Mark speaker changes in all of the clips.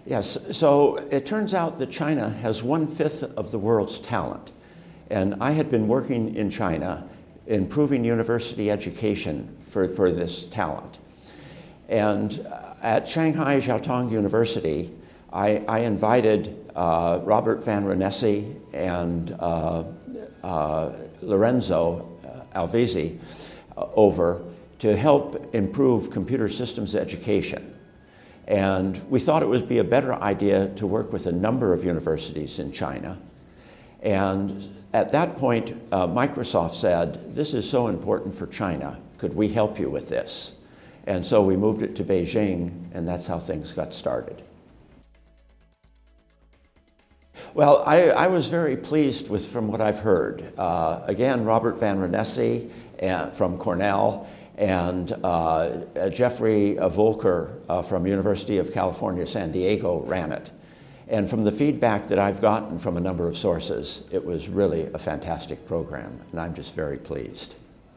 Speaker 1: Yes, so it turns out that China has 1/5 of the world's talent. And I had been working in China improving university education for this talent. And at Shanghai Jiaotong University, I invited Robert Van Renesse and Lorenzo Alvisi over to help improve computer systems education. And we thought it would be a better idea to work with a number of universities in China. And at that point, Microsoft said, this is so important for China, could we help you with this? And so we moved it to Beijing, and that's how things got started. Well, I was very pleased from what I've heard. Again, Robert Van Renesse from Cornell, and Jeffrey Volker from University of California, San Diego ran it. And from the feedback that I've gotten from a number of sources, it was really a fantastic program, and I'm just very pleased.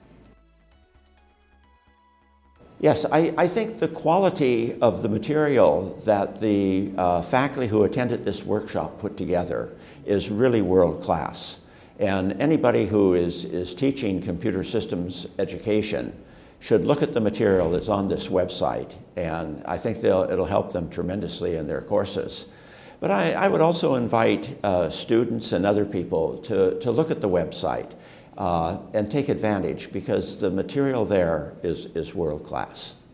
Speaker 1: Yes, I think the quality of the material that the faculty who attended this workshop put together is really world class. And anybody who is teaching computer systems education should look at the material that's on this website, and I think it'll help them tremendously in their courses. But I would also invite students and other people to look at the website and take advantage, because the material there is world class.